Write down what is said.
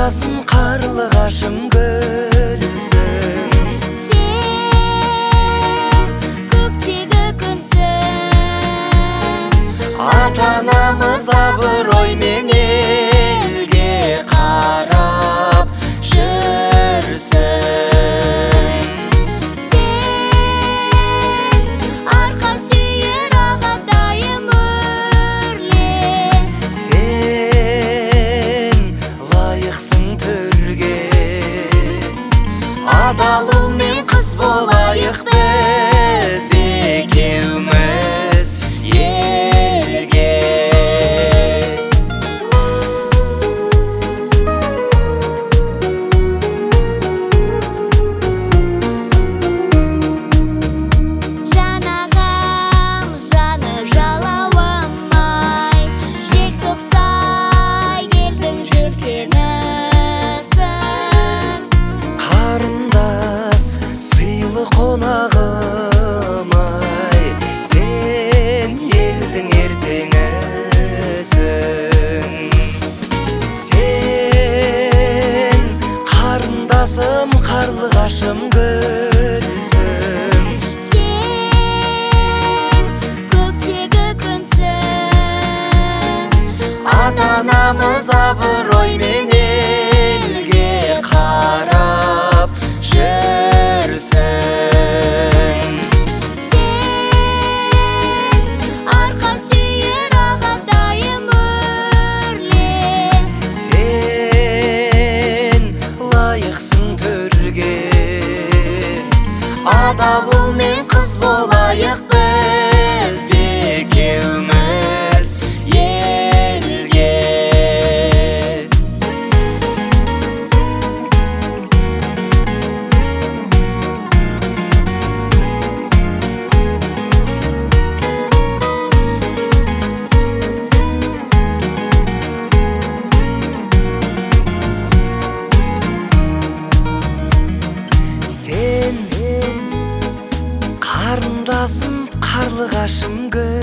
Қарындасым қарлығашым гүлсің. Сен көктегі күнсің. Ата-анамыз абыроймен елге қарап жүрсің. Сен арқа сүйер ағатайым өрле. Сен лайықсың төрге. Адал ұл мен қыз болайық біз екеуміз елге. Жанағам жаны жалауамай, жел соқса елдің желкенісің. Қарындас сыйлы қонағым-ай, сен елдің ертеңісің. Сен қарындасым қарлығашым гүлсің. Сен көктегі күнсің. Ата-анамыз абыроймен елге қарап жүрсің. Сен арқа сүйер ағатайым өрле. Сен лайықсың төрге. Адал ұл мен қыз болайық біз екеуміз елге. Сен қарындасым қарлығашым гүл.